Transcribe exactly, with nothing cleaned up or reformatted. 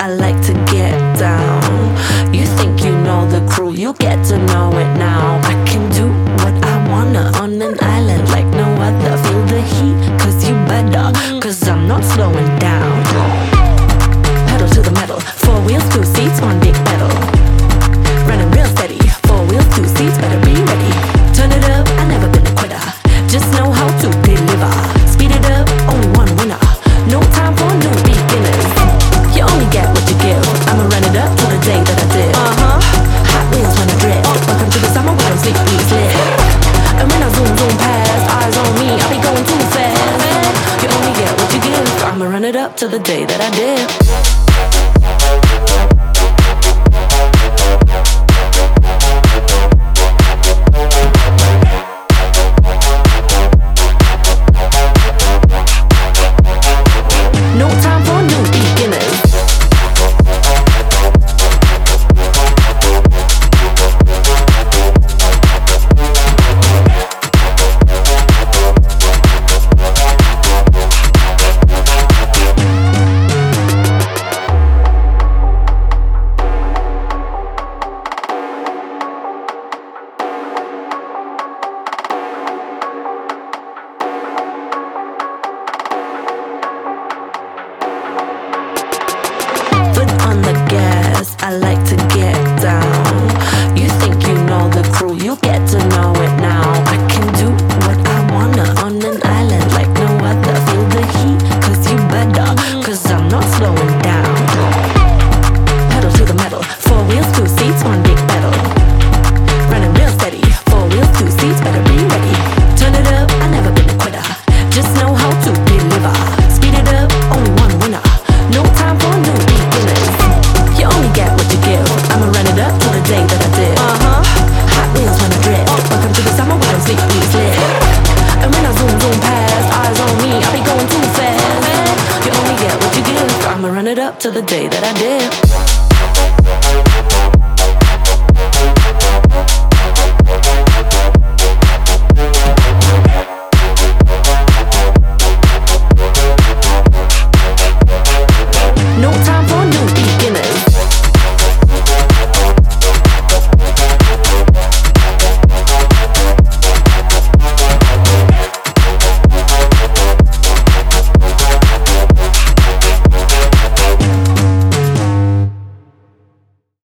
I like to get down. You think you know the crew, you get to know it now. I can do what I wanna on an island like no other. Feel the heat, cause you better, cause I'm not slowing down. Pedal to the metal, four wheels, two seats, one big pedal. Running real steady, four wheels, two seats, better be ready. Turn it up, I never been a quitter. Just know how to deliver. Speed it up, only one winner. No time for new beginners. You only get what you give. I'ma run it up till the day that I did. Uh-huh. Hot wheels when I drift. Welcome to the summer where I'm sleep, sleep, slip. And when I zoom, zoom past, eyes on me, I'll be going too fast. You only get what you give. I'ma run it up till the day that I did. No time for new beginners. On the gas, I like to get down. You think you know the crew, you get to know it now. I can do what I wanna on an island like no other. Feel the heat, cause you better, cause I'm not slowing down. Pedal to the metal, four wheels, two seats, one big pedal. Running real steady, four wheels, two seats, better be ready. Turn it up, I never been a quitter. Just know how to deliver. Speed it up, only one winner. No time for new beginners. You only get what you give. I'ma run it up till the day that I did. Uh-huh. Hot wheels when I drift. Welcome to the summer where I'm sleep, sleep, slip. And when I zoom, zoom past, eyes on me, I'll be going too fast. You only get what you give. I'ma run it up till the day that I did.